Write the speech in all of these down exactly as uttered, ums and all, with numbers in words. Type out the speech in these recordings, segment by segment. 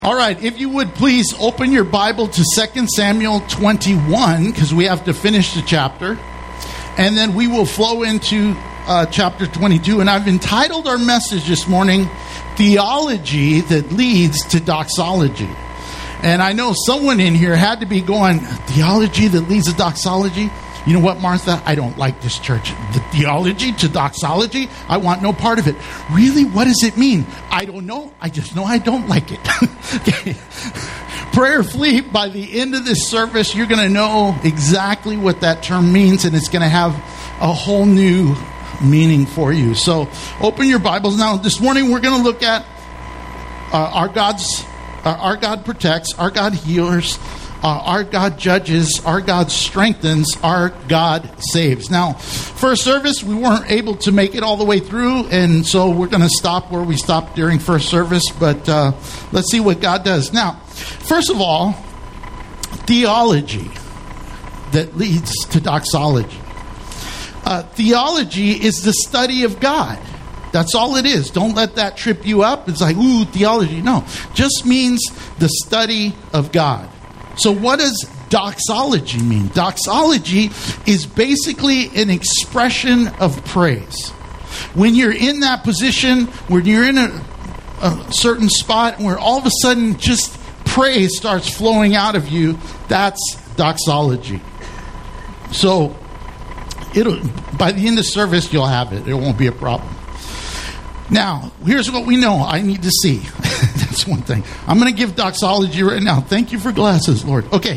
All right, if you would please open your Bible to Second Samuel twenty-one, because we have to finish the chapter. And then we will flow into uh, chapter twenty-two. And I've entitled our message this morning, Theology That Leads to Doxology. And I know someone in here had to be going, theology that leads to doxology? You know what, Martha? I don't like this church. The theology to doxology? I want no part of it. Really? What does it mean? I don't know. I just know I don't like it. Okay. Prayerfully, by the end of this service, you're going to know exactly what that term means, and it's going to have a whole new meaning for you. So open your Bibles. Now, this morning we're going to look at uh, our God's, uh, our God protects, our God heals, Uh, our God judges, our God strengthens, our God saves. Now, first service, we weren't able to make it all the way through, and so we're going to stop where we stopped during first service, but uh, let's see what God does. Now, first of all, theology that leads to doxology. Uh, theology is the study of God. That's all it is. Don't let that trip you up. It's like, ooh, theology. No, just means the study of God. So what does doxology mean? Doxology is basically an expression of praise. When you're in that position, when you're in a, a certain spot where all of a sudden just praise starts flowing out of you, that's doxology. So it'll by the end of service, you'll have it. It won't be a problem. Now, here's what we know I need to see. That's one thing. I'm going to give doxology right now. Thank you for glasses, Lord. Okay.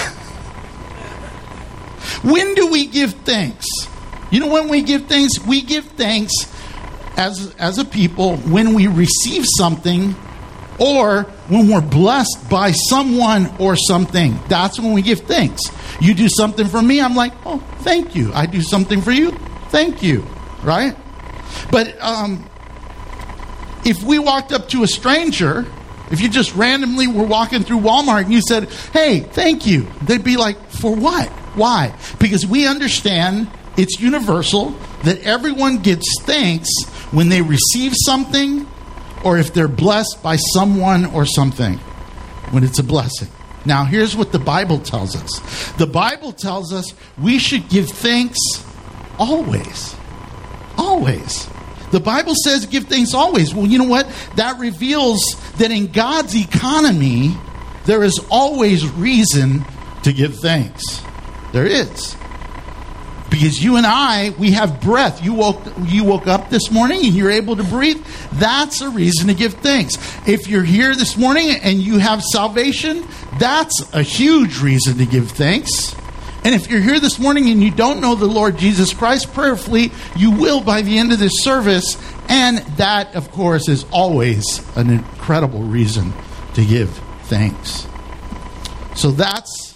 When do we give thanks? You know when we give thanks? We give thanks as, as a people when we receive something or when we're blessed by someone or something. That's when we give thanks. You do something for me, I'm like, oh, thank you. I do something for you, thank you. Right? But, um... if we walked up to a stranger, if you just randomly were walking through Walmart and you said, hey, thank you, they'd be like, for what? Why? Because we understand it's universal that everyone gives thanks when they receive something or if they're blessed by someone or something, when it's a blessing. Now, here's what the Bible tells us. The Bible tells us we should give thanks always. Always. The Bible says give thanks always. Well, you know what? That reveals that in God's economy, there is always reason to give thanks. There is. Because you and I, we have breath. You woke, you woke up this morning and you're able to breathe. That's a reason to give thanks. If you're here this morning and you have salvation, that's a huge reason to give thanks. And if you're here this morning and you don't know the Lord Jesus Christ, prayerfully, you will by the end of this service. And that, of course, is always an incredible reason to give thanks. So that's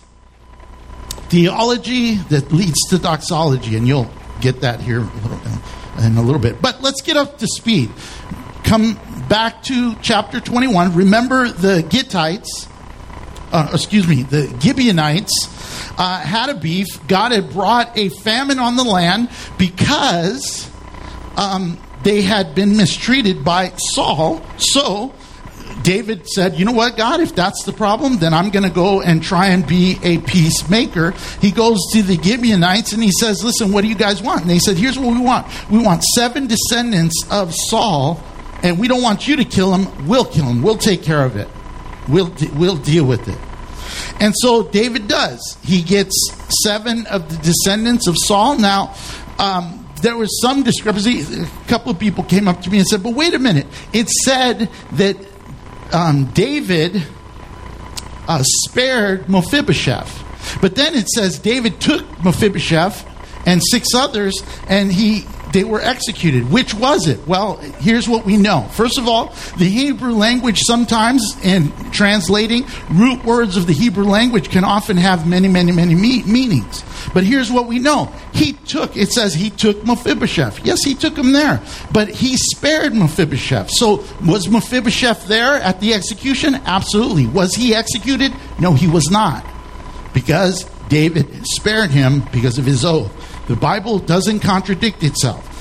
theology that leads to doxology. And you'll get that here in a little bit. But let's get up to speed. Come back to chapter twenty-one. Remember the Gittites, uh, excuse me, the Gibeonites. Uh, had a beef. God had brought a famine on the land because um, they had been mistreated by Saul. So David said, you know what, God, if that's the problem, then I'm going to go and try and be a peacemaker. He goes to the Gibeonites and he says, listen, what do you guys want? And they said, here's what we want. We want seven descendants of Saul, and we don't want you to kill him. We'll kill him. We'll take care of it. We'll, we'll deal with it. And so David does. He gets seven of the descendants of Saul. Now, um, there was some discrepancy. A couple of people came up to me and said, but wait a minute. It said that um, David uh, spared Mephibosheth. But then it says David took Mephibosheth and six others and he they were executed. Which was it? Well, here's what we know. First of all, the Hebrew language sometimes, in translating, root words of the Hebrew language can often have many, many, many me- meanings. But here's what we know. He took, it says he took Mephibosheth. Yes, he took him there. But he spared Mephibosheth. So was Mephibosheth there at the execution? Absolutely. Was he executed? No, he was not. Because David spared him because of his oath. The Bible doesn't contradict itself.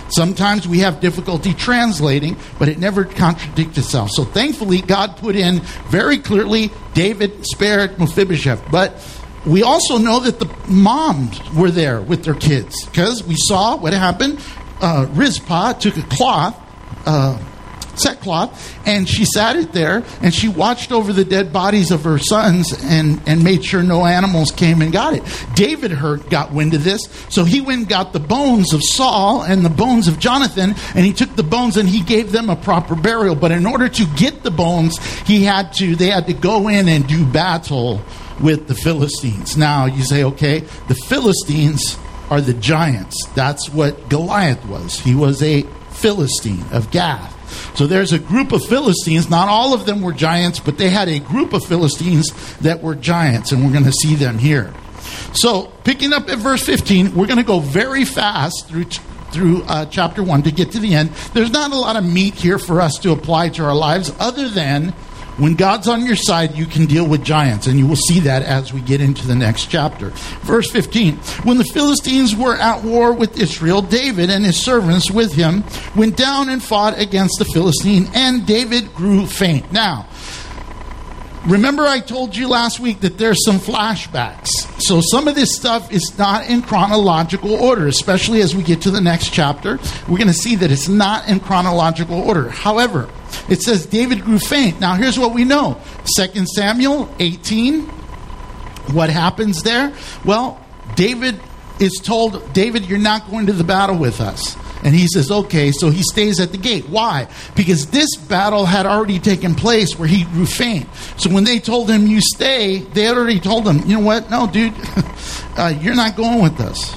Sometimes we have difficulty translating, but it never contradicts itself. So thankfully, God put in very clearly, David spared Mephibosheth. But we also know that the moms were there with their kids, because we saw what happened. Uh, Rizpah took a cloth, uh, sackcloth, and she sat it there, and she watched over the dead bodies of her sons and, and made sure no animals came and got it. David heard, got wind of this, so he went and got the bones of Saul and the bones of Jonathan, and he took the bones and he gave them a proper burial. But in order to get the bones, he had to, they had to go in and do battle with the Philistines. Now, you say, okay, the Philistines are the giants. That's what Goliath was. He was a Philistine of Gath. So there's a group of Philistines. Not all of them were giants, but they had a group of Philistines that were giants, and we're going to see them here. So picking up at verse fifteen, we're going to go very fast through through uh, chapter one to get to the end. There's not a lot of meat here for us to apply to our lives, other than when God's on your side, you can deal with giants, and you will see that as we get into the next chapter. Verse fifteen, when the Philistines were at war with Israel, David and his servants with him went down and fought against the Philistine, and David grew faint. Now, remember I told you last week that there's some flashbacks. So some of this stuff is not in chronological order, especially as we get to the next chapter. We're going to see that it's not in chronological order. However, it says David grew faint. Now, here's what we know. Second Samuel eighteen. What happens there? Well, David is told, David, you're not going to the battle with us. And he says, okay, so he stays at the gate. Why? Because this battle had already taken place where he grew faint. So when they told him, you stay, they had already told him, you know what? No, dude, uh, you're not going with us.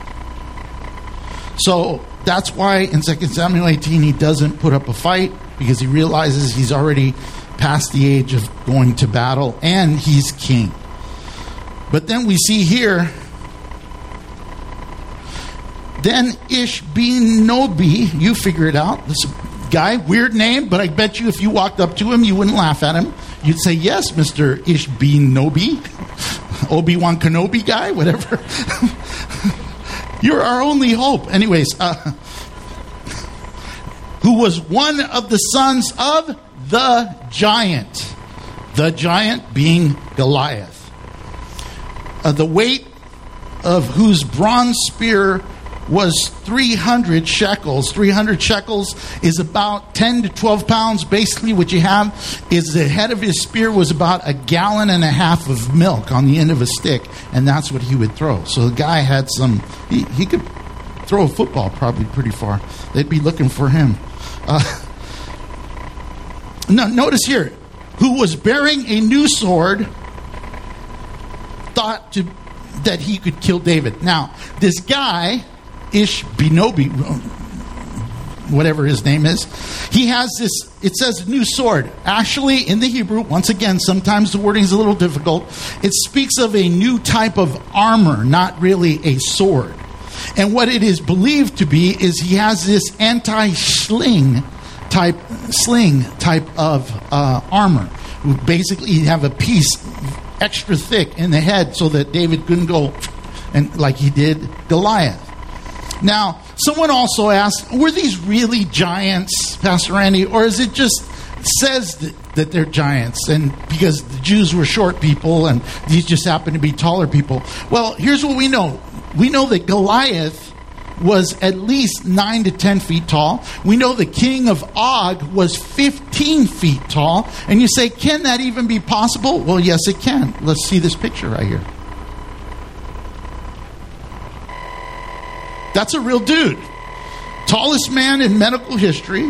So that's why in Second Samuel eighteen, he doesn't put up a fight, because he realizes he's already past the age of going to battle, and he's king. But then we see here, then Ishbi-Nobi, you figure it out, this guy, weird name, but I bet you if you walked up to him, you wouldn't laugh at him. You'd say, yes, Mister Ishbi-Nobi, Obi-Wan Kenobi guy, whatever. You're our only hope. Anyways, uh, who was one of the sons of the giant. The giant being Goliath. Uh, the weight of whose bronze spear was three hundred shekels. three hundred shekels is about ten to twelve pounds. Basically what you have is the head of his spear was about a gallon and a half of milk on the end of a stick. And that's what he would throw. So the guy had some, he, he could throw a football probably pretty far. They'd be looking for him. Uh, no, notice here, who was bearing a new sword, thought to, that he could kill David. Now, this guy, Ishbi-Nobi, whatever his name is, he has this, it says new sword. Actually, in the Hebrew, once again, sometimes the wording is a little difficult. It speaks of a new type of armor, not really a sword. And what it is believed to be is he has this anti-sling type, sling type of uh, armor. Basically, he'd have a piece extra thick in the head so that David couldn't go and like he did Goliath. Now, someone also asked, were these really giants, Pastor Randy, or is it just says that, that they're giants and because the Jews were short people and these just happen to be taller people? Well, here's what we know. We know that Goliath was at least nine to ten feet tall. We know the king of Og was fifteen feet tall. And you say, can that even be possible? Well, yes, it can. Let's see this picture right here. That's a real dude. Tallest man in medical history.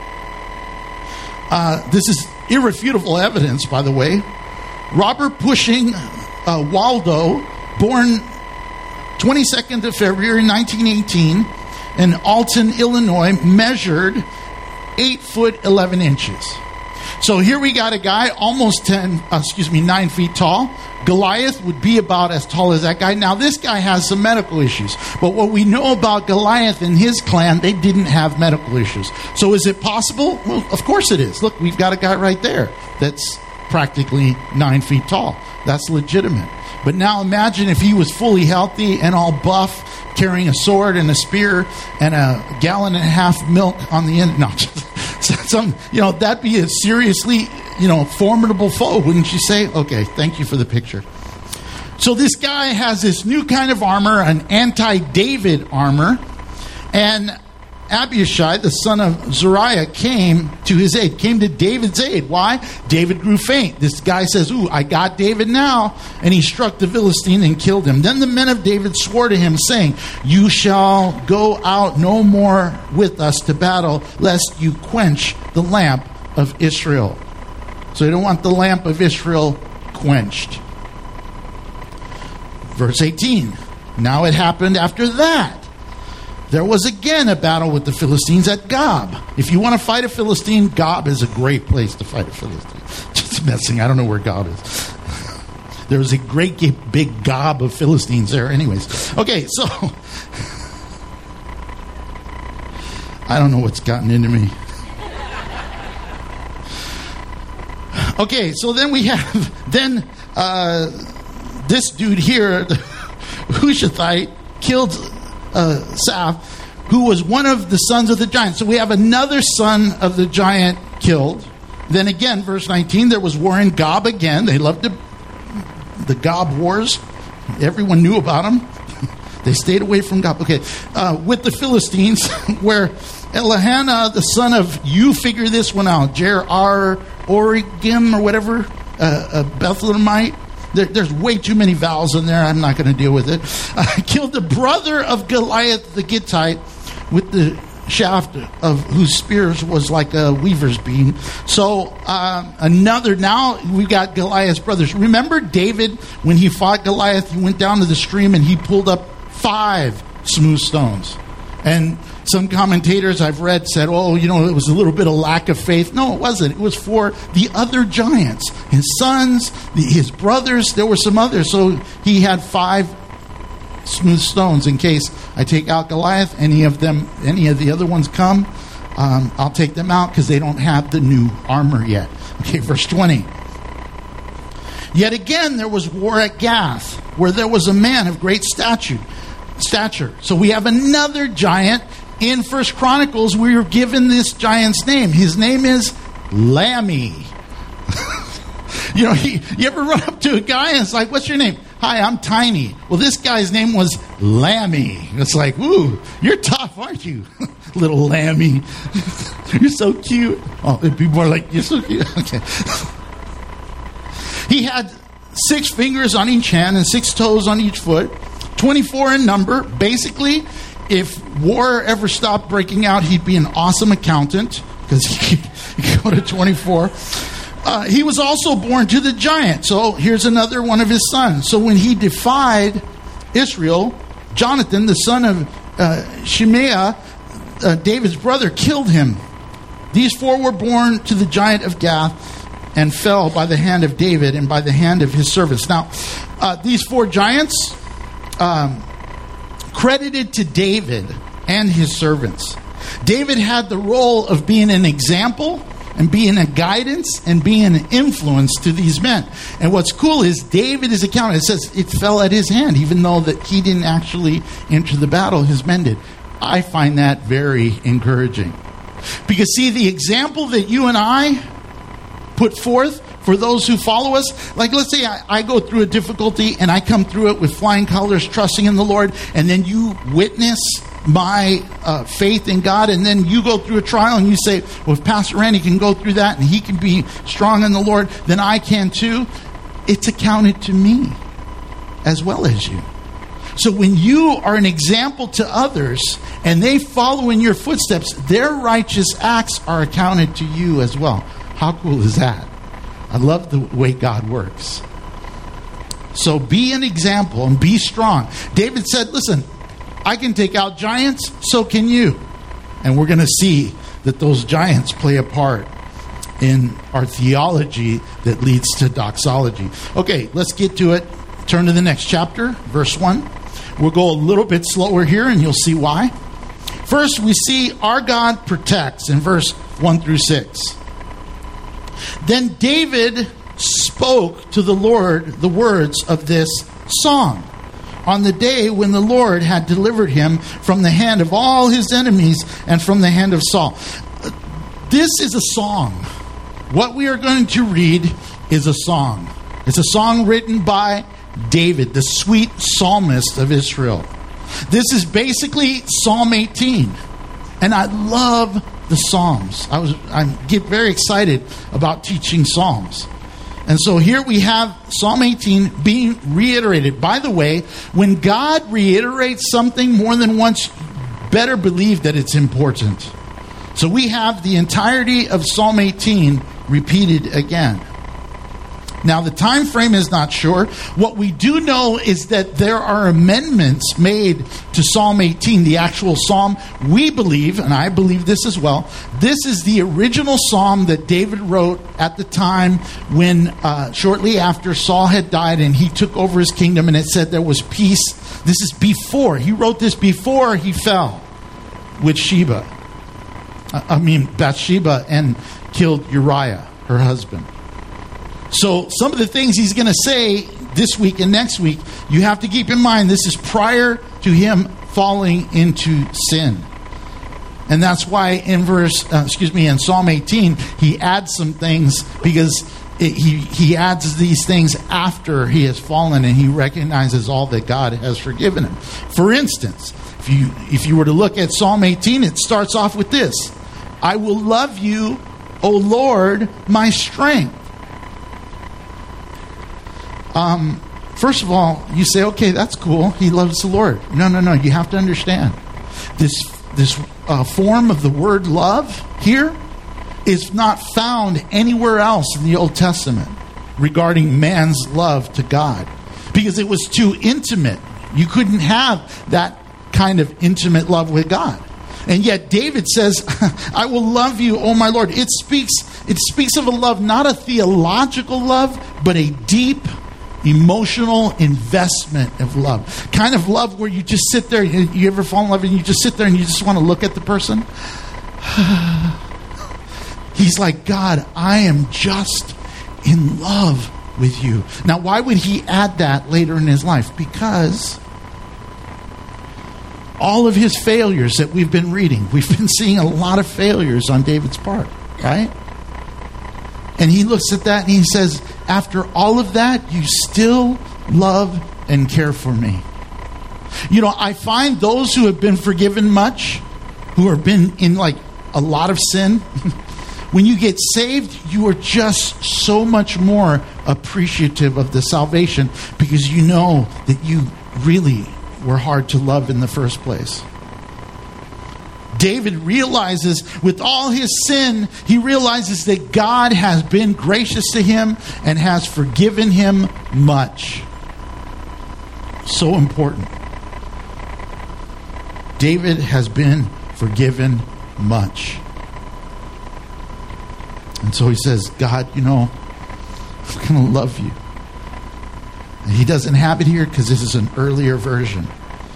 Uh, this is irrefutable evidence, by the way. Robert Pushing uh, Waldo, born twenty-second of February nineteen eighteen in Alton, Illinois, measured eight foot eleven inches. So here we got a guy almost ten, uh, excuse me, nine feet tall. Goliath would be about as tall as that guy. Now this guy has some medical issues, but what we know about Goliath and his clan, they didn't have medical issues. So is it possible? Well, of course it is. Look, we've got a guy right there that's practically nine feet tall. That's legitimate. But now imagine if he was fully healthy and all buff, carrying a sword and a spear and a gallon and a half milk on the end. No, some, you know, that'd be a seriously, you know, formidable foe, wouldn't you say? Okay, thank you for the picture. So this guy has this new kind of armor, an anti-David armor, and Abishai, the son of Zeruiah, came to his aid, came to David's aid. Why? David grew faint. This guy says, ooh, I got David now. And he struck the Philistine and killed him. Then the men of David swore to him, saying, you shall go out no more with us to battle, lest you quench the lamp of Israel. So they don't want the lamp of Israel quenched. Verse eighteen. Now it happened after that, there was again a battle with the Philistines at Gob. If you want to fight a Philistine, Gob is a great place to fight a Philistine. Just messing. I don't know where Gob is. There was a great big gob of Philistines there. Anyways. Okay, so I don't know what's gotten into me. Okay, so then we have, then uh, this dude here, the Hushathite, killed Uh, Saph, who was one of the sons of the giant. So we have another son of the giant killed. Then again, verse nineteen, there was war in Gob again. They loved to, the Gob wars. Everyone knew about them. They stayed away from Gob. Okay, uh, with the Philistines, where Elihana, the son of, you figure this one out, Jer-ar Origim or whatever, uh, a Bethlehemite. There, there's way too many vowels in there. I'm not going to deal with it. Uh, killed the brother of Goliath the Gittite with the shaft of whose spears was like a weaver's beam. So uh, another, now we've got Goliath's brothers. Remember David, when he fought Goliath, he went down to the stream and he pulled up five smooth stones. And some commentators I've read said, oh, you know, it was a little bit of lack of faith. No, it wasn't. It was for the other giants, his sons, the, his brothers. There were some others. So he had five smooth stones in case I take out Goliath. Any of them, any of the other ones come, um, I'll take them out because they don't have the new armor yet. Okay, verse twenty. Yet again there was war at Gath, where there was a man of great stature. Stature. So we have another giant. In First Chronicles, we were given this giant's name. His name is Lammy. You know, he, you ever run up to a guy and it's like, what's your name? Hi, I'm Tiny. Well, this guy's name was Lammy. It's like, ooh, you're tough, aren't you? Little Lammy. You're so cute. Oh, people are like, you're so cute. Okay. He had six fingers on each hand and six toes on each foot. twenty-four in number. Basically, if war ever stopped breaking out, he'd be an awesome accountant because he could go to twenty-four. Uh, he was also born to the giant. So here's another one of his sons. So when he defied Israel, Jonathan, the son of uh, Shimea, uh, David's brother, killed him. These four were born to the giant of Gath and fell by the hand of David and by the hand of his servants. Now, uh, these four giants, Um, credited to David and his servants. David had the role of being an example and being a guidance and being an influence to these men. And what's cool is David is accounted. It says it fell at his hand, even though that he didn't actually enter the battle. His men did. I find that very encouraging. Because see, the example that you and I put forth for those who follow us, like let's say I, I go through a difficulty and I come through it with flying colors, trusting in the Lord, and then you witness my uh, faith in God, and then you go through a trial and you say, well, if Pastor Randy can go through that and he can be strong in the Lord, then I can too. It's accounted to me as well as you. So when you are an example to others and they follow in your footsteps, their righteous acts are accounted to you as well. How cool is that? I love the way God works. So be an example and be strong. David said, listen, I can take out giants, so can you. And we're going to see that those giants play a part in our theology that leads to doxology. Okay, let's get to it. Turn to the next chapter, verse one. We'll go a little bit slower here and you'll see why. First, we see our God protects in verse one through six. Then David spoke to the Lord the words of this song. on the day when the Lord had delivered him from the hand of all his enemies and from the hand of Saul. This is a song. What we are going to read is a song. It's a song written by David, the sweet psalmist of Israel. This is basically Psalm eighteen. And I love the Psalms. I was I get very excited about teaching Psalms. And so here we have Psalm eighteen being reiterated. By the way, when God reiterates something more than once, better believe that it's important. So we have the entirety of Psalm eighteen repeated again. Now, the time frame is not sure. What we do know is that there are amendments made to Psalm eighteen, the actual psalm. We believe, and I believe this as well, this is the original psalm that David wrote at the time when, uh, shortly after Saul had died and he took over his kingdom, and it said there was peace. This is before. He wrote this before he fell with Sheba. I mean, Bathsheba, and killed Uriah, her husband. So some of the things he's going to say this week and next week, you have to keep in mind this is prior to him falling into sin. And that's why in verse, uh, excuse me, in Psalm eighteen, he adds some things because it, he, he adds these things after he has fallen and he recognizes all that God has forgiven him. For instance, if you, if you were to look at Psalm eighteen, it starts off with this: I will love you, O Lord, my strength. Um, first of all, you say, okay, that's cool. He loves the Lord. No, no, no. You have to understand this, this uh, form of the word love here is not found anywhere else in the Old Testament regarding man's love to God, because it was too intimate. You couldn't have that kind of intimate love with God. And yet David says, I will love you, oh my Lord. It speaks, it speaks of a love, not a theological love, but a deep emotional investment of love. Kind of love where you just sit there. You ever fall in love and you just sit there and you just want to look at the person? He's like, God, I am just in love with you. Now, why would he add that later in his life? Because all of his failures that we've been reading, we've been seeing a lot of failures on David's part, right? And he looks at that and he says, after all of that, you still love and care for me. You know, I find those who have been forgiven much, who have been in like a lot of sin, when you get saved, you are just so much more appreciative of the salvation because you know that you really were hard to love in the first place. David realizes with all his sin, he realizes that God has been gracious to him and has forgiven him much. So important. David has been forgiven much. And so he says, God, you know, I'm going to love you. And he doesn't have it here because this is an earlier version.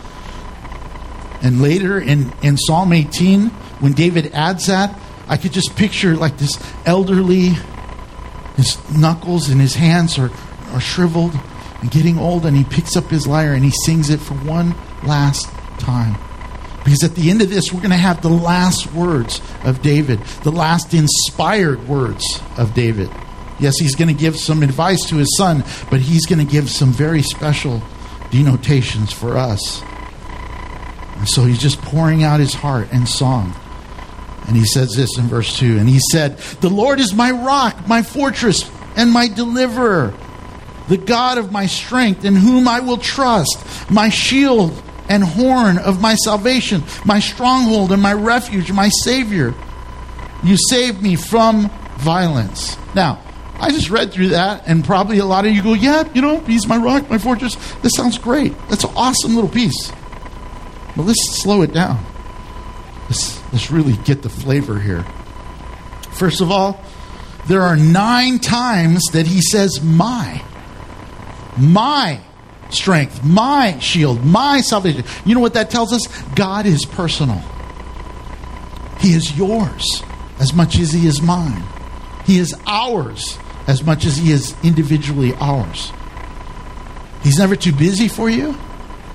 And later in, in Psalm eighteen, when David adds that, I could just picture like this elderly, his knuckles and his hands are, are shriveled and getting old, and he picks up his lyre and he sings it for one last time. Because at the end of this, we're going to have the last words of David, the last inspired words of David. Yes, he's going to give some advice to his son, but he's going to give some very special denotations for us. And so he's just pouring out his heart and song. And he says this in verse two. And he said, the Lord is my rock, my fortress, and my deliverer, the God of my strength, in whom I will trust, my shield and horn of my salvation, my stronghold and my refuge, my Savior. You saved me from violence. Now, I just read through that, and probably a lot of you go, yeah, you know, he's my rock, my fortress. This sounds great. That's an awesome little piece. But let's slow it down. Let's, let's really get the flavor here. First of all, there are nine times that he says, my. My strength, my shield, my salvation. You know what that tells us? God is personal. He is yours as much as he is mine. He is ours as much as he is individually ours. He's never too busy for you.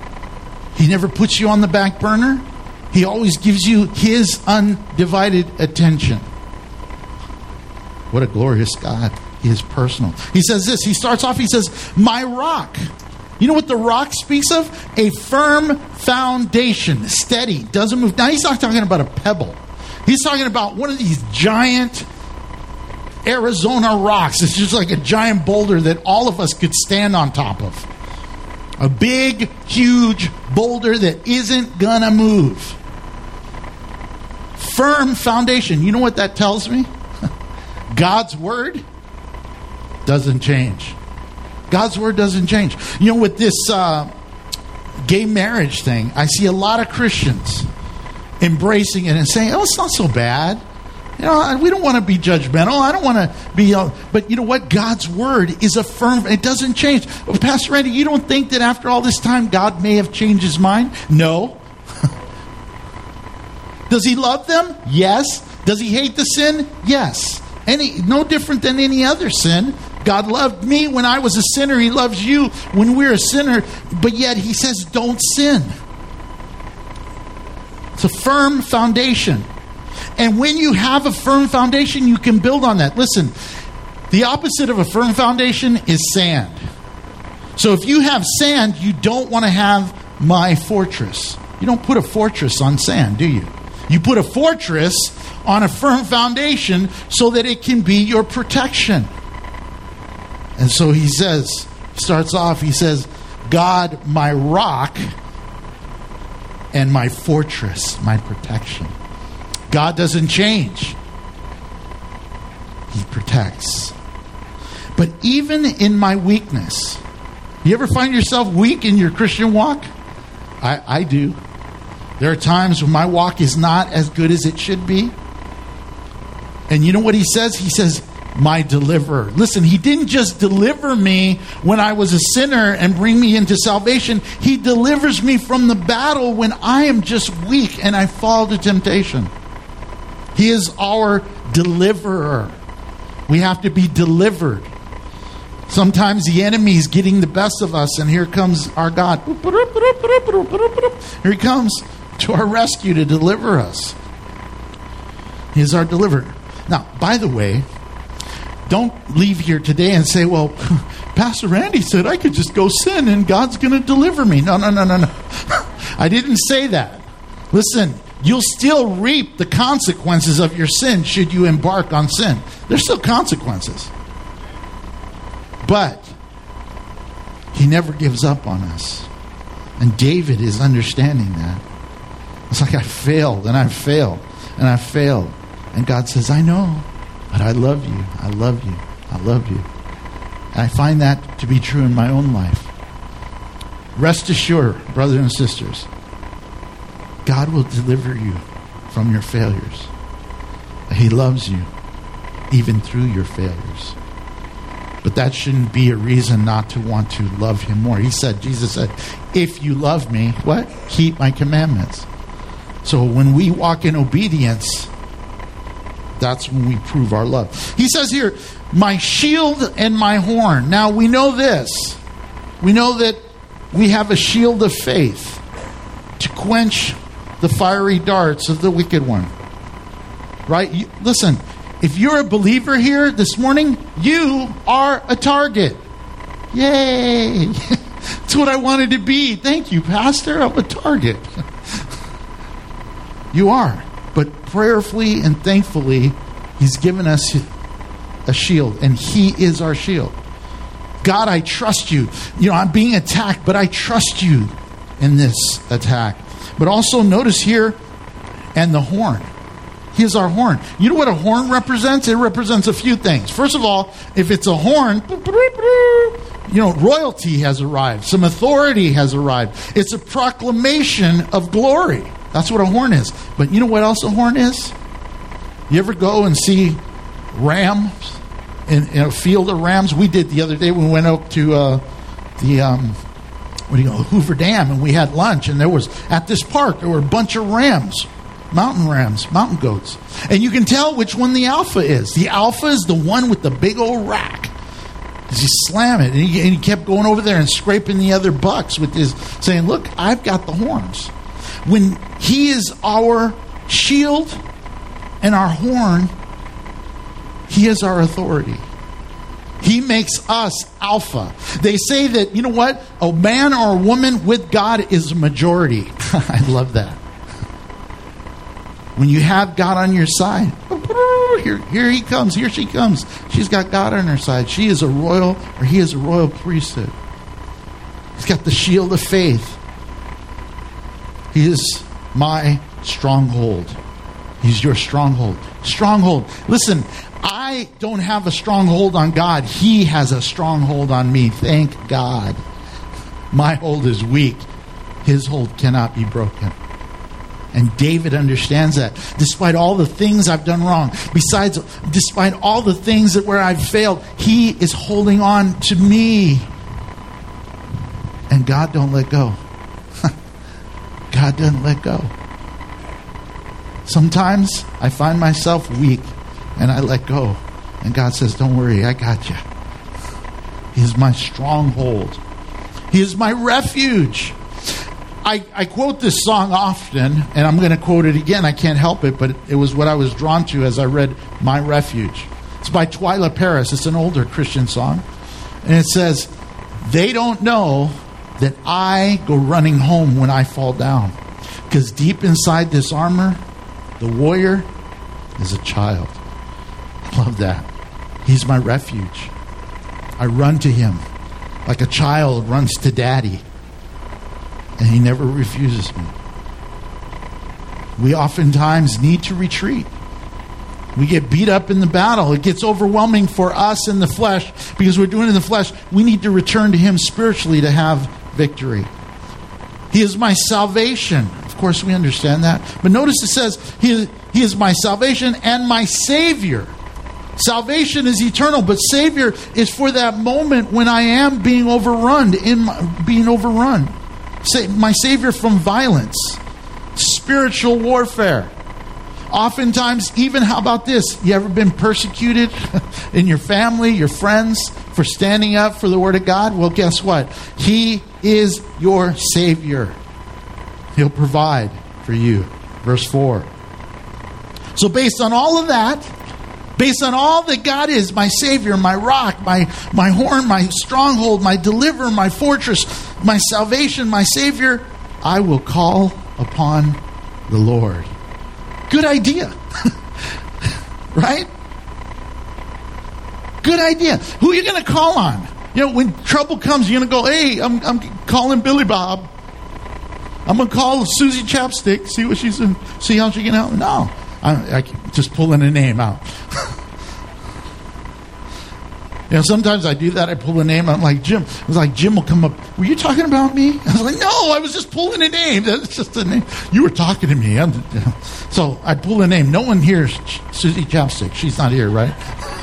He never puts you on the back burner. He always gives you his undivided attention. What a glorious God. He is personal. He says this. He starts off, he says, my rock. You know what the rock speaks of? A firm foundation. Steady. Doesn't move. Now, he's not talking about a pebble. He's talking about one of these giant Arizona rocks. It's just like a giant boulder that all of us could stand on top of. A big, huge boulder that isn't gonna move. Firm foundation. You know what that tells me? God's word doesn't change. God's word doesn't change. You know, with this uh, gay marriage thing, I see a lot of Christians embracing it and saying, oh, it's not so bad. You know, we don't want to be judgmental. I don't want to be, uh, but you know what? God's word is a firm, it doesn't change. Well, Pastor Randy, you don't think that after all this time, God may have changed his mind? No. Does he love them? Yes. Does he hate the sin? Yes. Any, no different than any other sin. God loved me when I was a sinner. He loves you when we're a sinner. But yet he says, don't sin. It's a firm foundation. And when you have a firm foundation, you can build on that. Listen, the opposite of a firm foundation is sand. So if you have sand, you don't want to have my fortress. You don't put a fortress on sand, do you? You put a fortress on a firm foundation so that it can be your protection. And so he says, starts off, he says, God, my rock and my fortress, my protection. God doesn't change. He protects. But even in my weakness, you ever find yourself weak in your Christian walk? I, I do. There are times when my walk is not as good as it should be. And you know what he says? He says, my deliverer. Listen, he didn't just deliver me when I was a sinner and bring me into salvation. He delivers me from the battle when I am just weak and I fall to temptation. He is our deliverer. We have to be delivered. Sometimes the enemy is getting the best of us, and here comes our God. Here he comes to our rescue to deliver us. He is our deliverer. Now, by the way, don't leave here today and say, well, Pastor Randy said I could just go sin and God's going to deliver me. No, no, no, no, no. I didn't say that. Listen, you'll still reap the consequences of your sin should you embark on sin. There's still consequences. But he never gives up on us. And David is understanding that. It's like I failed and I failed and I failed. And God says, I know, but I love you. I love you. I love you. And I find that to be true in my own life. Rest assured, brothers and sisters, God will deliver you from your failures. He loves you even through your failures. But that shouldn't be a reason not to want to love him more. He said, Jesus said, if you love me, what? Keep my commandments. So when we walk in obedience, that's when we prove our love. He says here, my shield and my horn. Now we know this. We know that we have a shield of faith to quench the fiery darts of the wicked one. Right? You, listen, if you're a believer here this morning, you are a target. Yay! That's what I wanted to be. Thank you, Pastor. I'm a target. You are. But prayerfully and thankfully, he's given us a shield, and he is our shield. God, I trust you. You know, I'm being attacked, but I trust you in this attack. But also notice here, and the horn. He is our horn. You know what a horn represents? It represents a few things. First of all, if it's a horn, you know, royalty has arrived. Some authority has arrived. It's a proclamation of glory. That's what a horn is. But you know what else a horn is? You ever go and see rams in, in a field of rams? We did the other day when we went out to uh, the um, what do you know, Hoover Dam, and we had lunch. And there was at this park there were a bunch of rams, mountain rams, mountain goats, and you can tell which one the alpha is. The alpha is the one with the big old rack. Does he slam it? And he, and he kept going over there and scraping the other bucks with his, saying, look, I've got the horns. When he is our shield and our horn, he is our authority. He makes us alpha. They say that, you know what? A man or a woman with God is a majority. I love that. When you have God on your side, here, here he comes, here she comes. She's got God on her side. She is a royal, or he is a royal priesthood. He's got the shield of faith. He is my stronghold. He's your stronghold. Stronghold. Listen, I don't have a stronghold on God. He has a stronghold on me. Thank God. My hold is weak. His hold cannot be broken. And David understands that. Despite all the things I've done wrong, besides, despite all the things that where I've failed, he is holding on to me. And God don't let go. God doesn't let go. Sometimes I find myself weak and I let go. And God says, don't worry, I got you. He is my stronghold. He is my refuge. I, I quote this song often, and I'm going to quote it again. I can't help it, but it was what I was drawn to as I read My Refuge. It's by Twyla Paris. It's an older Christian song. And it says, they don't know that I go running home when I fall down. Because deep inside this armor, the warrior is a child. I love that. He's my refuge. I run to him like a child runs to daddy. And he never refuses me. We oftentimes need to retreat. We get beat up in the battle. It gets overwhelming for us in the flesh because we're doing it in the flesh. We need to return to him spiritually to have victory. He is my salvation. Of course, we understand that. But notice it says, he, he is my salvation and my Savior. Salvation is eternal, but Savior is for that moment when I am being overrun, in my, being overrun. Say, my Savior from violence, spiritual warfare. Oftentimes, even, how about this? You ever been persecuted in your family, your friends, for standing up for the Word of God? Well, guess what? He is your Savior. He'll provide for you. Verse four. So based on all of that, based on all that God is, my Savior, my rock, my, my horn, my stronghold, my deliverer, my fortress, my salvation, my Savior, I will call upon the Lord. Good idea. Right? Good idea. Who are you going to call on? You know, when trouble comes, you're going to go, hey, I'm, I'm calling Billy Bob. I'm going to call Susie Chapstick, see what she's in, see how she can help. No. I, I just pulling a name out. You know, sometimes I do that. I pull a name. I'm like, Jim. I was like, Jim will come up. Were you talking about me? I was like, no, I was just pulling a name. That's just a name. You were talking to me. I'm, you know. So I pull a name. No one hears Susie Chapstick. She's not here, right?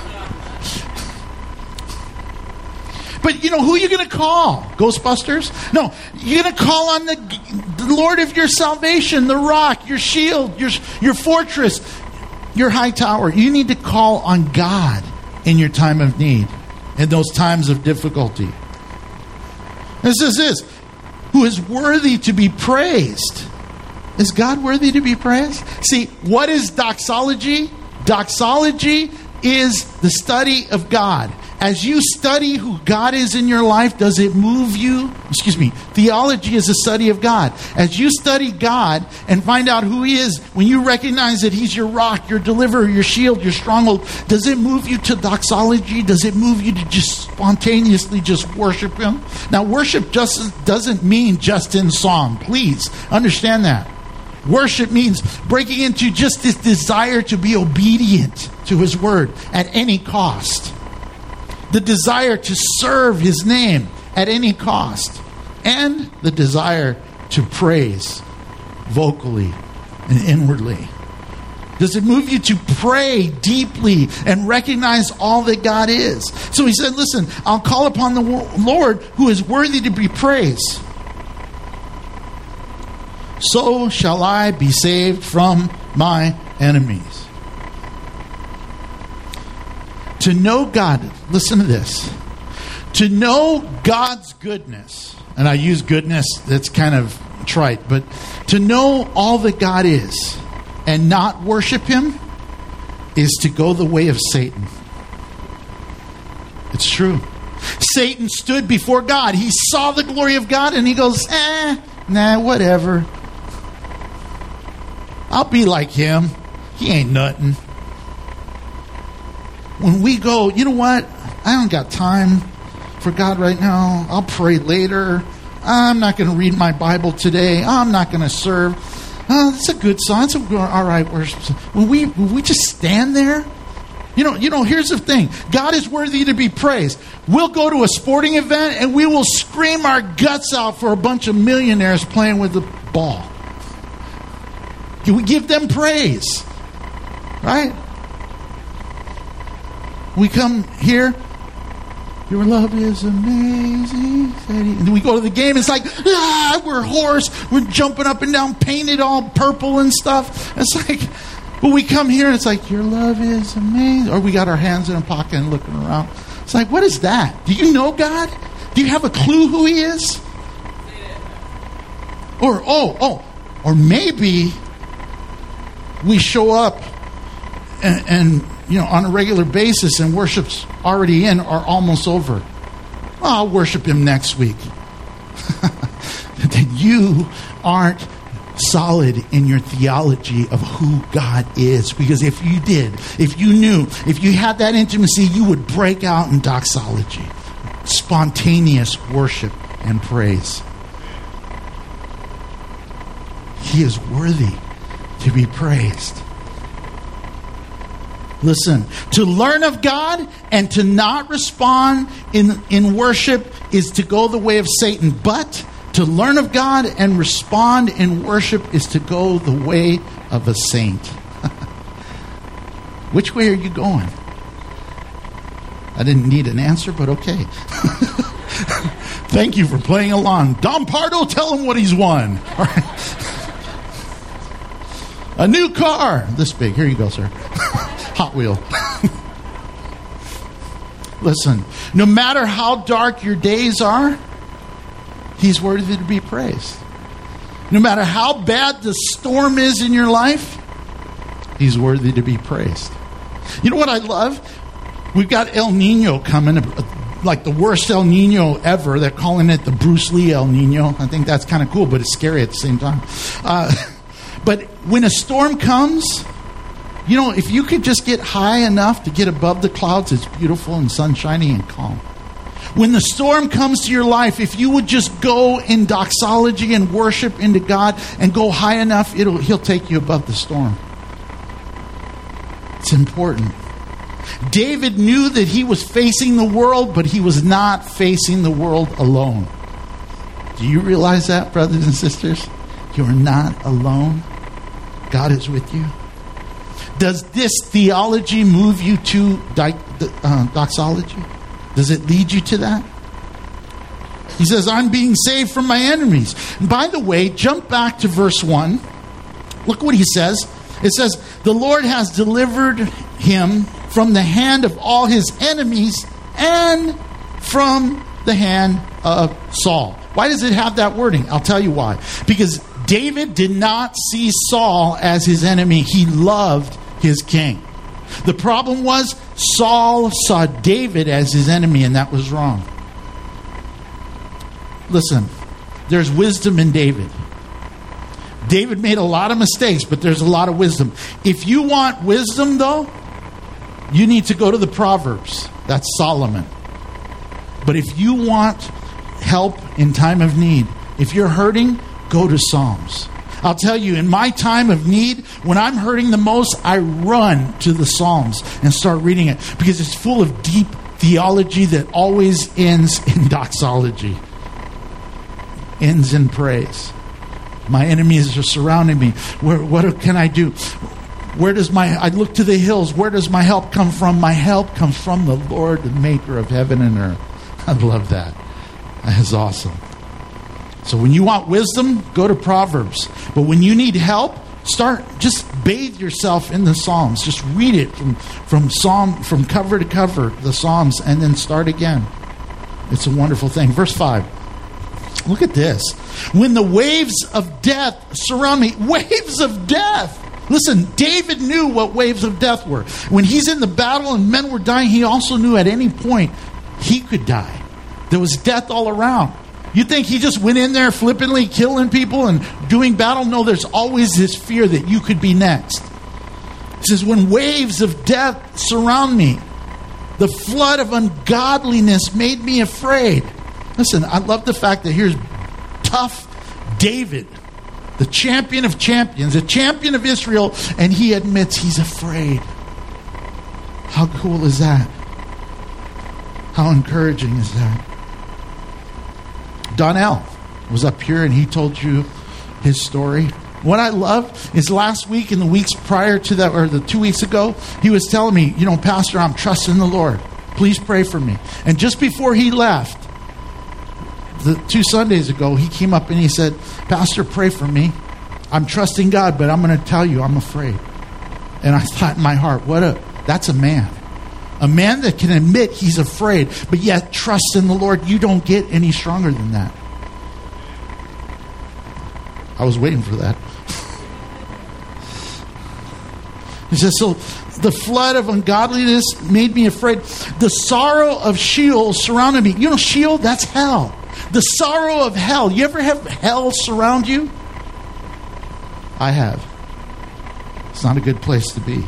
But, you know, who are you going to call? Ghostbusters? No, you're going to call on the, the Lord of your salvation, the rock, your shield, your, your fortress, your high tower. You need to call on God in your time of need, in those times of difficulty. This is this, who is worthy to be praised. Is God worthy to be praised? See, what is doxology? Doxology is the study of God. As you study who God is in your life, does it move you? Excuse me. Theology is a study of God. As you study God and find out who He is, when you recognize that He's your rock, your deliverer, your shield, your stronghold, does it move you to doxology? Does it move you to just spontaneously just worship Him? Now, worship just doesn't mean just in song. Please understand that. Worship means breaking into just this desire to be obedient to His word at any cost. The desire to serve His name at any cost. And the desire to praise vocally and inwardly. Does it move you to pray deeply and recognize all that God is? So he said, listen, I'll call upon the Lord who is worthy to be praised. So shall I be saved from my enemies. To know God, listen to this. To know God's goodness, and I use goodness, that's kind of trite, but to know all that God is and not worship him is to go the way of Satan. It's true. Satan stood before God. He saw the glory of God and he goes, eh, nah, whatever. I'll be like him. He ain't nothing. When we go, you know what? I don't got time for God right now. I'll pray later. I'm not going to read my Bible today. I'm not going to serve. Oh, that's a good song. It's a good, all right worship song. When we, when we just stand there, you know, you know, here's the thing. God is worthy to be praised. We'll go to a sporting event and we will scream our guts out for a bunch of millionaires playing with the ball. We give them praise. Right? We come here. Your love is amazing. And we go to the game. It's like, ah, we're hoarse. We're jumping up and down, painted all purple and stuff. It's like, but we come here and it's like, your love is amazing. Or we got our hands in a pocket and looking around. It's like, what is that? Do you know God? Do you have a clue who he is? Or, oh, oh, or maybe we show up and, and you know, on a regular basis and worship's already in or almost over. Well, I'll worship him next week. That you aren't solid in your theology of who God is. Because if you did, if you knew, if you had that intimacy, you would break out in doxology. Spontaneous worship and praise. He is worthy to be praised. Listen, to learn of God and to not respond in, in worship is to go the way of Satan. But to learn of God and respond in worship is to go the way of a saint. Which way are you going? I didn't need an answer, but okay. Thank you for playing along. Don Pardo, tell him what he's won. All right. A new car. This big. Here you go, sir. Hot Wheel. Listen, no matter how dark your days are, he's worthy to be praised. No matter how bad the storm is in your life, he's worthy to be praised. You know what I love? We've got El Nino coming, like the worst El Nino ever. They're calling it the Bruce Lee El Nino. I think that's kind of cool, but it's scary at the same time. Uh, but when a storm comes, you know, if you could just get high enough to get above the clouds, it's beautiful and sunshiny and calm. When the storm comes to your life, if you would just go in doxology and worship into God and go high enough, it'll he'll take you above the storm. It's important. David knew that he was facing the world, but he was not facing the world alone. Do you realize that, brothers and sisters? You are not alone. God is with you. Does this theology move you to di- uh, doxology? Does it lead you to that? He says, I'm being saved from my enemies. And by the way, jump back to verse one. Look what he says. It says, the Lord has delivered him from the hand of all his enemies and from the hand of Saul. Why does it have that wording? I'll tell you why. Because David did not see Saul as his enemy. He loved his king. The problem was Saul saw David as his enemy, and that was wrong. Listen, there's wisdom in David. David made a lot of mistakes, but there's a lot of wisdom. If you want wisdom, though, you need to go to the Proverbs. That's Solomon. But if you want help in time of need, if you're hurting, go to Psalms. I'll tell you, in my time of need, when I'm hurting the most, I run to the Psalms and start reading it because it's full of deep theology that always ends in doxology, ends in praise. My enemies are surrounding me. Where, what can I do? Where does my, I look to the hills. Where does my help come from? My help comes from the Lord, the maker of heaven and earth. I love that. That is awesome. So when you want wisdom, go to Proverbs. But when you need help, start, just bathe yourself in the Psalms. Just read it from, from Psalm, from cover to cover, the Psalms, and then start again. It's a wonderful thing. Verse five. Look at this. When the waves of death surround me, waves of death. Listen, David knew what waves of death were. When he's in the battle and men were dying, he also knew at any point he could die. There was death all around. You think he just went in there flippantly killing people and doing battle? No, there's always this fear that you could be next. It says, when waves of death surround me, the flood of ungodliness made me afraid. Listen, I love the fact that here's tough David, the champion of champions, the champion of Israel, and he admits he's afraid. How cool is that? How encouraging is that? Donnell was up here and he told you his story. What I love is last week and the weeks prior to that, or the two weeks ago, he was telling me, you know, Pastor, I'm trusting the Lord. Please pray for me. And just before he left, the two Sundays ago, he came up and he said, Pastor, pray for me. I'm trusting God, but I'm going to tell you, I'm afraid. And I thought in my heart, what a, that's a man. A man that can admit he's afraid, but yet trust in the Lord. You don't get any stronger than that. I was waiting for that. He says, so the flood of ungodliness made me afraid. The sorrow of Sheol surrounded me. You know, Sheol, that's hell. The sorrow of hell. You ever have hell surround you? I have. It's not a good place to be.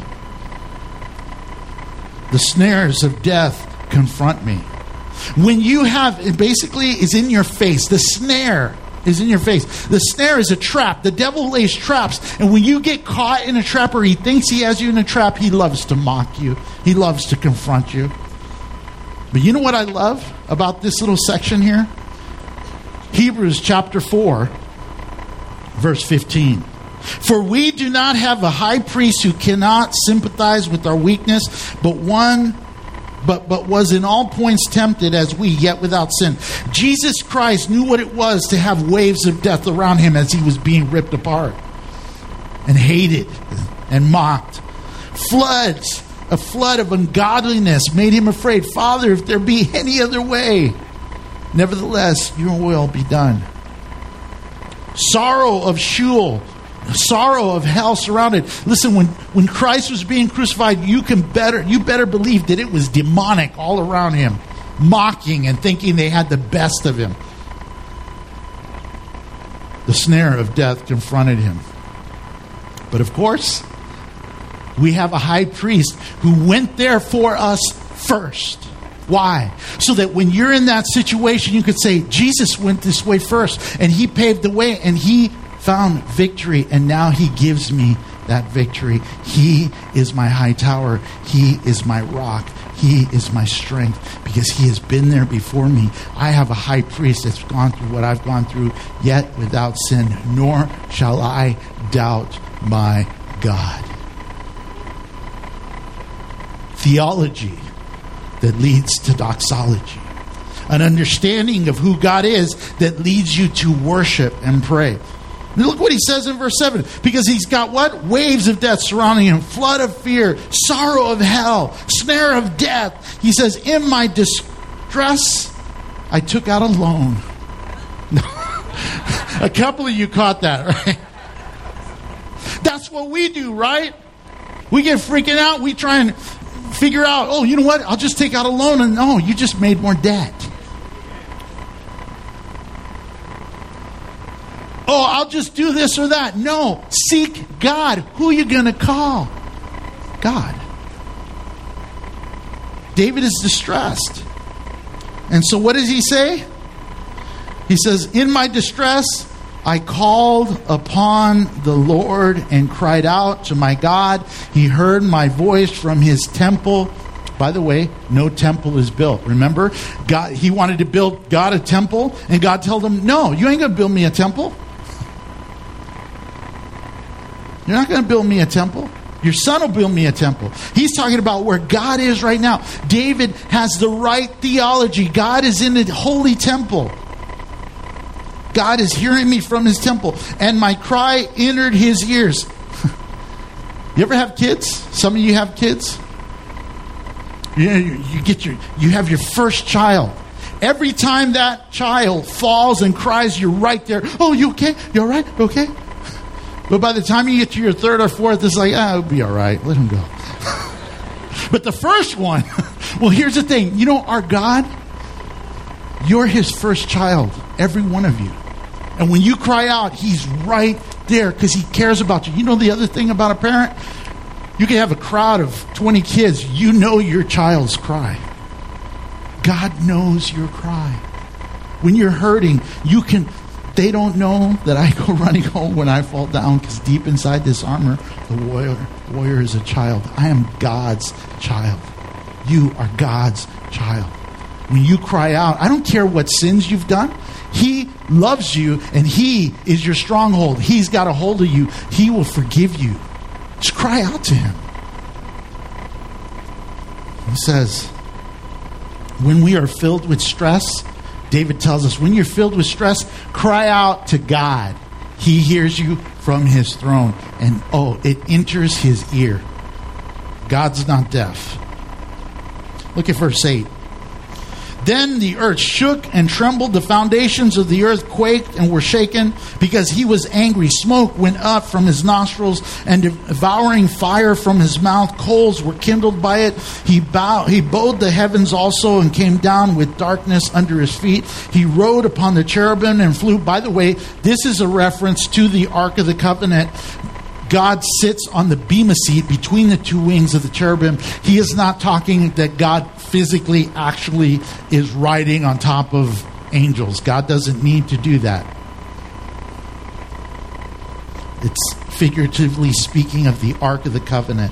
The snares of death confront me. When you have, it basically is in your face. The snare is in your face. The snare is a trap. The devil lays traps. And when you get caught in a trap or he thinks he has you in a trap, he loves to mock you. He loves to confront you. But you know what I love about this little section here? Hebrews chapter four, verse fifteen. For we do not have a high priest who cannot sympathize with our weakness, but one but but was in all points tempted as we, yet without sin. Jesus Christ knew what it was to have waves of death around him as he was being ripped apart and hated and mocked. Floods, a flood of ungodliness made him afraid. Father, if there be any other way, nevertheless, your will be done. Sorrow of Sheol, sorrow of hell surrounded. Listen, when, when Christ was being crucified, you can better you better believe that it was demonic all around him, mocking and thinking they had the best of him. The snare of death confronted him. But of course, we have a high priest who went there for us first. Why? So that when you're in that situation, you could say, Jesus went this way first, and he paved the way, and he found victory, and now he gives me that victory. He is my high tower. He is my rock. He is my strength, because he has been there before me. I have a high priest that's gone through what I've gone through, yet without sin, nor shall I doubt my God. Theology that leads to doxology. An understanding of who God is that leads you to worship and pray. Now look what he says in verse seven. Because he's got what? Waves of death surrounding him. Flood of fear. Sorrow of hell. Snare of death. He says, in my distress, I took out a loan. A couple of you caught that, right? That's what we do, right? We get freaking out. We try and figure out, oh, you know what? I'll just take out a loan. And no, you just made more debt. Oh, I'll just do this or that. No, seek God. Who are you going to call? God. David is distressed. And so what does he say? He says, in my distress, I called upon the Lord and cried out to my God. He heard my voice from his temple. By the way, no temple is built. Remember, God, he wanted to build God a temple, and God told him, no, you ain't going to build me a temple. You're not going to build me a temple. Your son will build me a temple. He's talking about where God is right now. David has the right theology. God is in the holy temple. God is hearing me from his temple, and my cry entered his ears. You ever have kids? Some of you have kids. You know, you, you get your, you have your first child, Every time that child falls and cries, you're right there. Oh, you okay? You all right? Okay? But by the time you get to your third or fourth, it's like, ah, it'll be all right. Let him go. But the first one, well, here's the thing. You know, our God, you're his first child, every one of you. And when you cry out, he's right there because he cares about you. You know the other thing about a parent? You can have a crowd of twenty kids. You know your child's cry. God knows your cry. When you're hurting, you can... They don't know that I go running home when I fall down because deep inside this armor, the warrior, warrior is a child. I am God's child. You are God's child. When you cry out, I don't care what sins you've done. He loves you and he is your stronghold. He's got a hold of you. He will forgive you. Just cry out to him. He says, when we are filled with stress, David tells us, when you're filled with stress, cry out to God. He hears you from his throne. And oh, it enters his ear. God's not deaf. Look at verse eight. Then the earth shook and trembled. The foundations of the earth quaked and were shaken because he was angry. Smoke went up from his nostrils and devouring fire from his mouth. Coals were kindled by it. He bowed, he bowed the heavens also and came down with darkness under his feet. He rode upon the cherubim and flew. By the way, this is a reference to the Ark of the Covenant. God sits on the bema seat between the two wings of the cherubim. He is not talking that God physically actually is riding on top of angels. God doesn't need to do that. It's figuratively speaking of the Ark of the Covenant.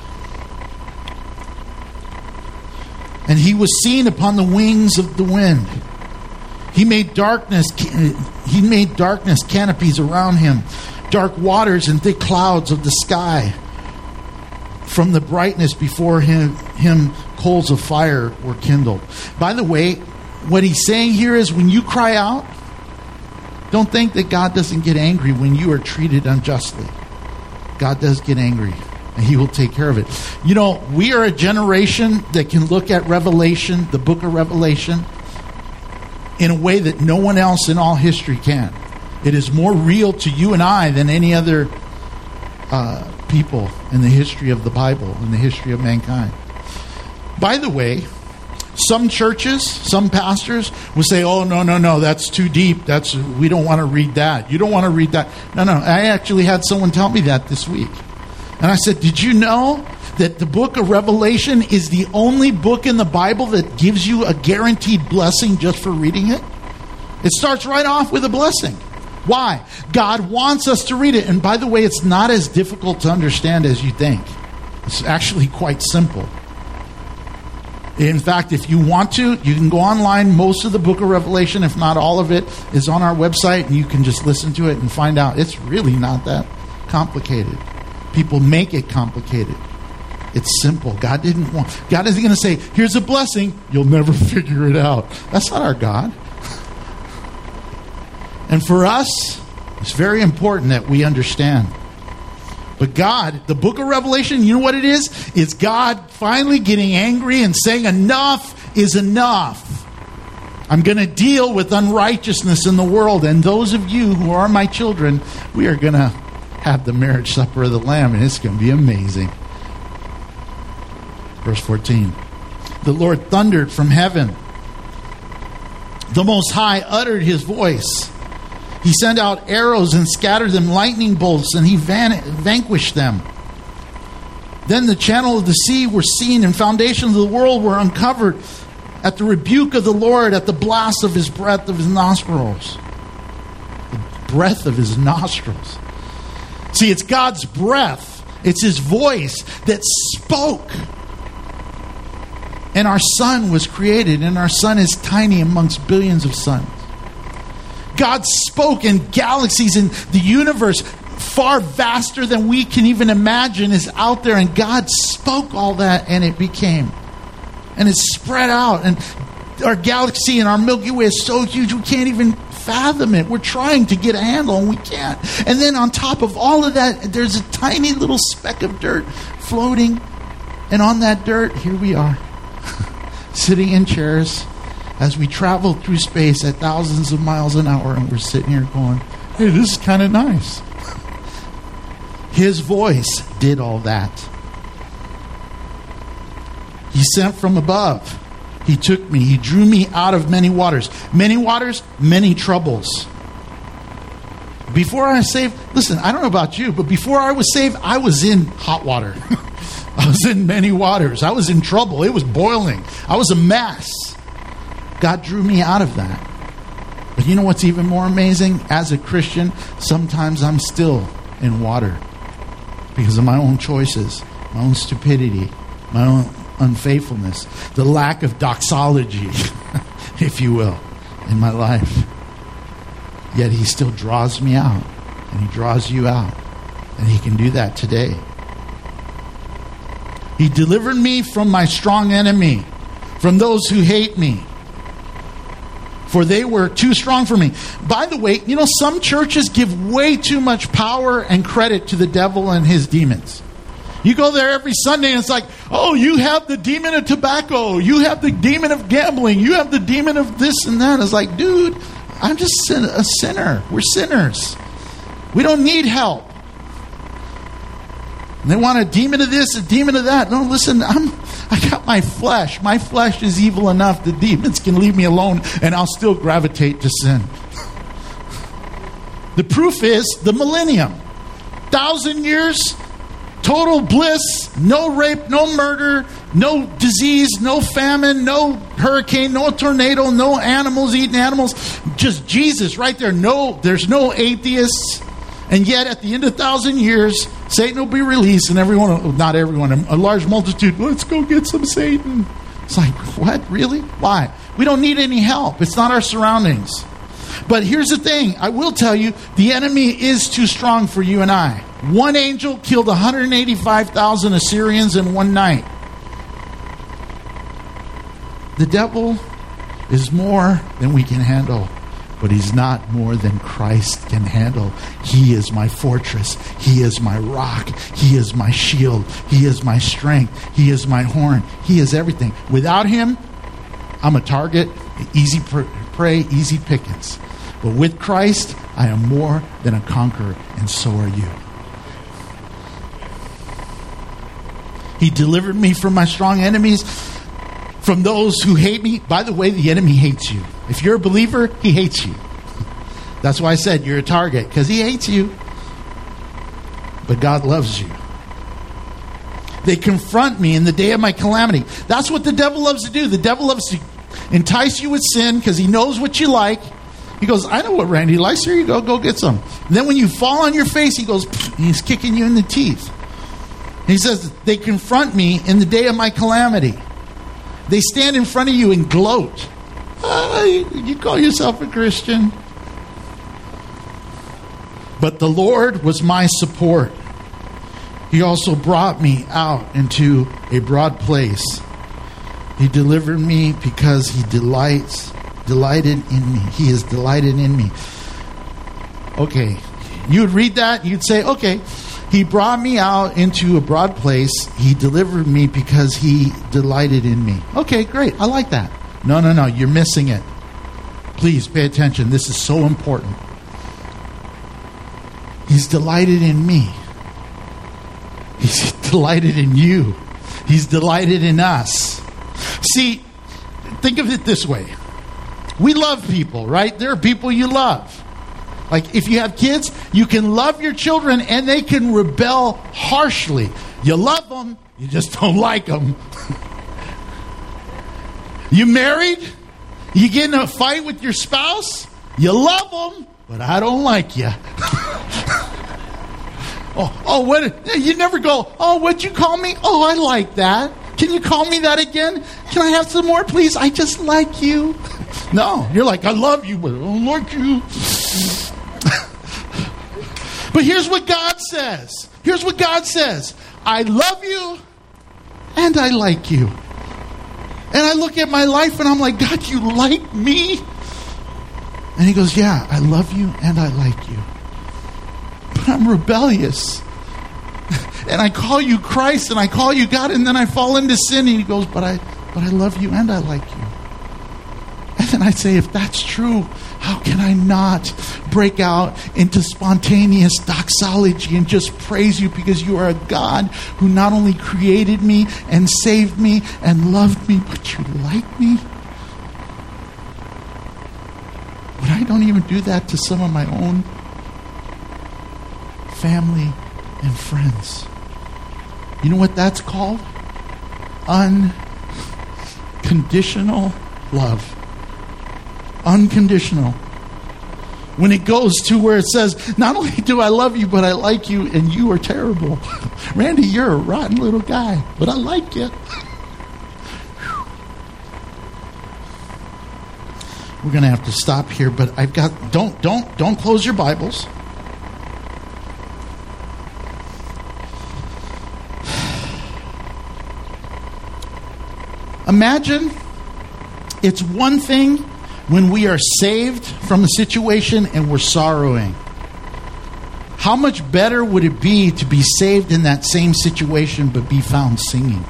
And he was seen upon the wings of the wind. He made darkness, he made darkness canopies around him. Dark waters and thick clouds of the sky. From the brightness before him, him, coals of fire were kindled. By the way, what he's saying here is when you cry out, don't think that God doesn't get angry when you are treated unjustly. God does get angry, and he will take care of it. You know, we are a generation that can look at Revelation, the book of Revelation, in a way that no one else in all history can. It is more real to you and I than any other uh, people in the history of the Bible, in the history of mankind. By the way, some churches, some pastors will say, oh, no, no, no, that's too deep. That's we don't want to read that. You don't want to read that. No, no, I actually had someone tell me that this week. And I said, did you know that the book of Revelation is the only book in the Bible that gives you a guaranteed blessing just for reading it? It starts right off with a blessing. Why? God wants us to read it. And by the way, it's not as difficult to understand as you think. It's actually quite simple. In fact, if you want to, you can go online. Most of the book of Revelation, if not all of it, is on our website. And you can just listen to it and find out. It's really not that complicated. People make it complicated. It's simple. God didn't want... God isn't going to say, here's a blessing. You'll never figure it out. That's not our God. And for us, it's very important that we understand. But God, the book of Revelation, you know what it is? It's God finally getting angry and saying enough is enough. I'm going to deal with unrighteousness in the world. And those of you who are my children, we are going to have the marriage supper of the Lamb. And it's going to be amazing. Verse fourteen. The Lord thundered from heaven. The Most High uttered his voice. He sent out arrows and scattered them, lightning bolts, and he van- vanquished them. Then the channel of the sea were seen, and foundations of the world were uncovered at the rebuke of the Lord, at the blast of his breath of his nostrils. The breath of his nostrils. See, it's God's breath. It's his voice that spoke. And our sun was created, and our sun is tiny amongst billions of suns. God spoke, and galaxies in the universe, far vaster than we can even imagine, is out there. And God spoke all that, and it became. And it's spread out. And our galaxy and our Milky Way is so huge, we can't even fathom it. We're trying to get a handle, and we can't. And then on top of all of that, there's a tiny little speck of dirt floating. And on that dirt, here we are, sitting in chairs. as we travel through space at thousands of miles an hour, and we're sitting here going, hey, this is kind of nice. His voice did all that. He sent from above. He took me. He drew me out of many waters. Many waters, many troubles. Before I was saved, listen, I don't know about you, but before I was saved, I was in hot water. I was in many waters. I was in trouble. It was boiling. I was a mess. God drew me out of that. But you know what's even more amazing? As a Christian, sometimes I'm still in water because of my own choices, my own stupidity, my own unfaithfulness, the lack of doxology, if you will, in my life. Yet he still draws me out, and he draws you out, and he can do that today. He delivered me from my strong enemy, from those who hate me, for they were too strong for me. By the way, you know, some churches give way too much power and credit to the devil and his demons. You go there every Sunday and it's like, oh, you have the demon of tobacco. You have the demon of gambling. You have the demon of this and that. It's like, dude, I'm just a sinner. We're sinners. We don't need help. And they want a demon of this, a demon of that. No, listen, I'm, I got my flesh. My flesh is evil enough. The demons can leave me alone and I'll still gravitate to sin. The proof is the millennium. Thousand years, total bliss, no rape, no murder, no disease, no famine, no hurricane, no tornado, no animals eating animals. Just Jesus right there. No, there's no atheists. And yet at the end of a thousand years, Satan will be released and everyone, not everyone, a large multitude, let's go get some Satan. It's like, what? Really? Why? We don't need any help. It's not our surroundings. But here's the thing. I will tell you, the enemy is too strong for you and I. One angel killed one hundred eighty-five thousand Assyrians in one night. The devil is more than we can handle, but he's not more than Christ can handle. He is my fortress. He is my rock. He is my shield. He is my strength. He is my horn. He is everything. Without him, I'm a target, easy prey, easy pickings. But with Christ, I am more than a conqueror, and so are you. He delivered me from my strong enemies, from those who hate me. By the way, the enemy hates you. If you're a believer, he hates you. That's why I said you're a target, because he hates you. But God loves you. They confront me in the day of my calamity. That's what the devil loves to do. The devil loves to entice you with sin because he knows what you like. He goes, I know what Randy likes. Here you go. Go get some. And then when you fall on your face, he goes, he's kicking you in the teeth. He says, they confront me in the day of my calamity. They stand in front of you and gloat. Uh, you call yourself a Christian. But the Lord was my support. He also brought me out into a broad place. He delivered me because he delights, delighted in me. He is delighted in me. Okay, you would read that, you'd say, okay, he brought me out into a broad place. He delivered me because he delighted in me. Okay, great. I like that. No, no, no. You're missing it. Please pay attention. This is so important. He's delighted in me. He's delighted in you. He's delighted in us. See, think of it this way. We love people, right? There are people you love. Like if you have kids, you can love your children and they can rebel harshly. You love them, you just don't like them. You married? You get in a fight with your spouse? You love them, but I don't like you. oh, oh, what? You never go, oh, what'd you call me? Oh, I like that. Can you call me that again? Can I have some more, please? I just like you. No, you're like, I love you, but I don't like you. But here's what God says. Here's what God says. I love you and I like you. And I look at my life and I'm like, God, you like me? And he goes, yeah, I love you and I like you. But I'm rebellious. And I call you Christ and I call you God and then I fall into sin. And he goes, but I, but I love you and I like you. can I say, if that's true, how can I not break out into spontaneous doxology and just praise you, because you are a God who not only created me and saved me and loved me, but you like me? When I don't even do that to some of my own family and friends. You know what that's called? Unconditional love. Unconditional. When it goes to where it says, not only do I love you, but I like you, and you are terrible. Randy, you're a rotten little guy, but I like you. We're going to have to stop here, but I've got, don't, don't, don't close your Bibles. Imagine it's one thing when we are saved from a situation and we're sorrowing. How much better would it be to be saved in that same situation but be found singing?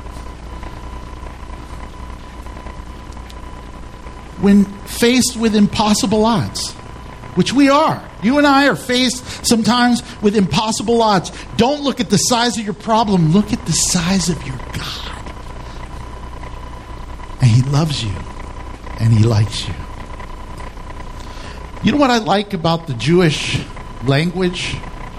When faced with impossible odds, which we are. You and I are faced sometimes with impossible odds. Don't look at the size of your problem. Look at the size of your God. And He loves you. And He likes you. You know what I like about the Jewish language?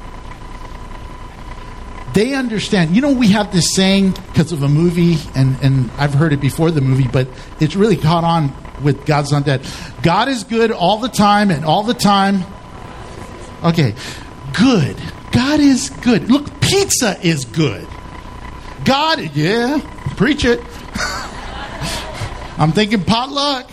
They understand. You know, we have this saying because of a movie, and, and I've heard it before the movie, but it's really caught on with God's Not Dead. God is good all the time, and all the time. Okay, good. God is good. Look, pizza is good. God, yeah, preach it. I'm thinking potluck.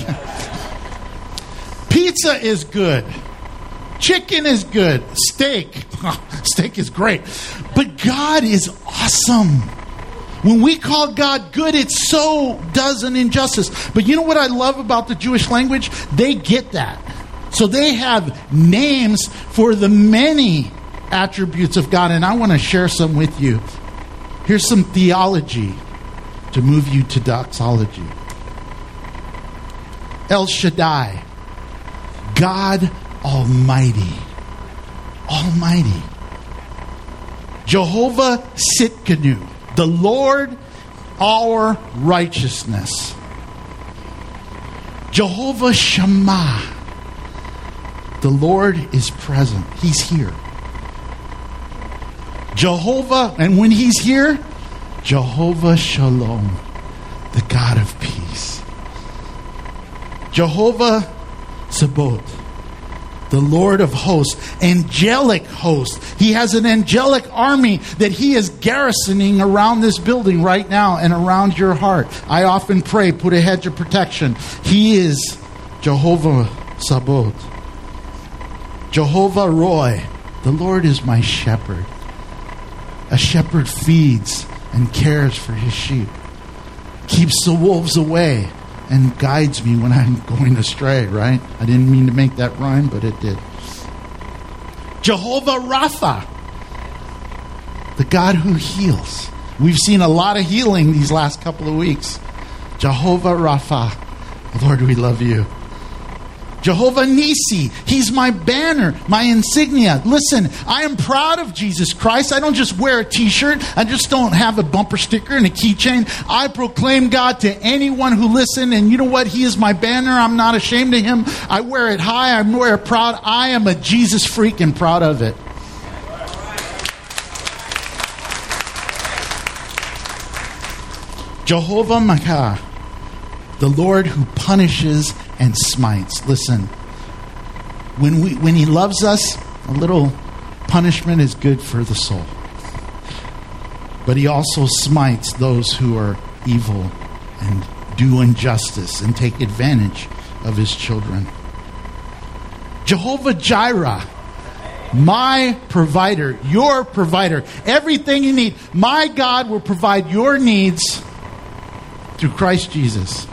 Pizza is good. Chicken is good. Steak. Steak is great. But God is awesome. When we call God good, it so does an injustice. But you know what I love about the Jewish language? They get that. So they have names for the many attributes of God. And I want to share some with you. Here's some theology to move you to doxology. El Shaddai, God Almighty. Almighty. Jehovah Sitkanu, the Lord our righteousness. Jehovah Shammah, the Lord is present. He's here. Jehovah, and when He's here, Jehovah Shalom, the God of peace. Jehovah Sabaoth, the Lord of hosts, angelic host. He has an angelic army that He is garrisoning around this building right now and around your heart. I often pray, put a hedge of protection. He is Jehovah Sabaoth. Jehovah Roy, the Lord is my shepherd. A shepherd feeds and cares for his sheep, keeps the wolves away, and guides me when I'm going astray, right? I didn't mean to make that rhyme, but it did. Jehovah Rapha, the God who heals. We've seen a lot of healing these last couple of weeks. Jehovah Rapha, Lord, we love you. Jehovah Nisi, He's my banner, my insignia. Listen, I am proud of Jesus Christ. I don't just wear a t-shirt. I just don't have a bumper sticker and a keychain. I proclaim God to anyone who listens. And you know what? He is my banner. I'm not ashamed of Him. I wear it high. I wear it proud. I am a Jesus freak and proud of it. Jehovah Makah, the Lord who punishes and smites. Listen, when we when He loves us, a little punishment is good for the soul. But He also smites those who are evil and do injustice and take advantage of His children. Jehovah Jireh, my provider, your provider, everything you need. My God will provide your needs through Christ Jesus.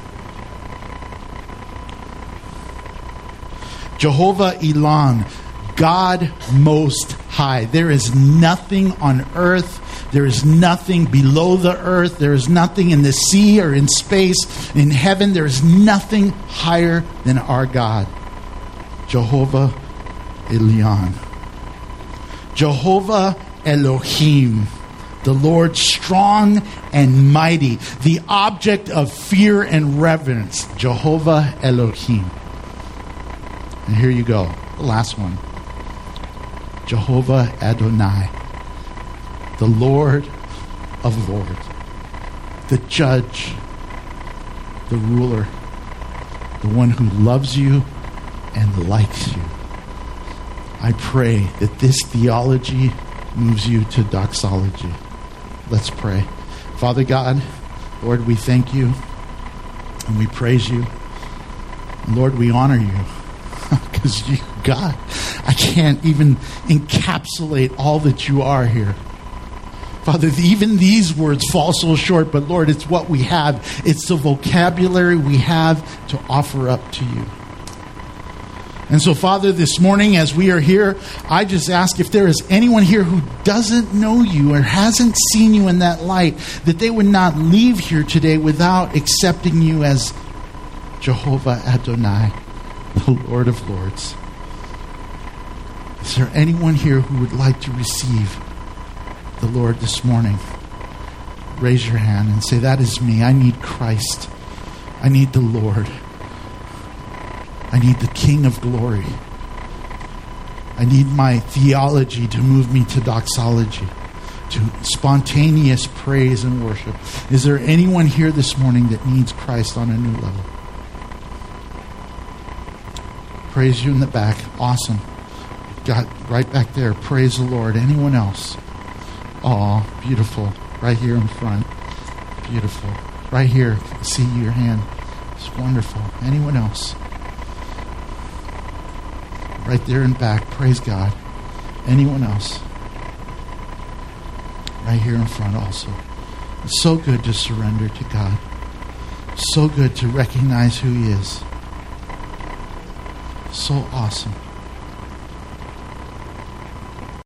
Jehovah Elon, God Most High. There is nothing on earth There is nothing below the earth. There is nothing in the sea or in space, in heaven. There is nothing higher than our God, Jehovah Elyon. Jehovah Elohim, the Lord strong and mighty, the object of fear and reverence, Jehovah Elohim. And here you go, the last one. Jehovah Adonai, the Lord of lords, the judge, the ruler, the one who loves you and likes you. I pray that this theology moves you to doxology. Let's pray. Father God, Lord, we thank you and we praise you. Lord, we honor you because you, God, I can't even encapsulate all that you are here. Father, even these words fall so short, but Lord, it's what we have. It's the vocabulary we have to offer up to you. And so, Father, this morning as we are here, I just ask if there is anyone here who doesn't know you or hasn't seen you in that light, that they would not leave here today without accepting you as Jehovah Adonai, the Lord of Lords. Is there anyone here who would like to receive the Lord this morning? Raise your hand and say, that is me. I need Christ. I need the Lord. I need the King of glory. I need my theology to move me to doxology, to spontaneous praise and worship. Is there anyone here this morning that needs Christ on a new level? Praise you in the back. Awesome. Got right back there. Praise the Lord. Anyone else? Oh, beautiful. Right here in front. Beautiful. Right here. See your hand. It's wonderful. Anyone else? Right there in back. Praise God. Anyone else? Right here in front also. It's so good to surrender to God. So good to recognize who He is. So awesome.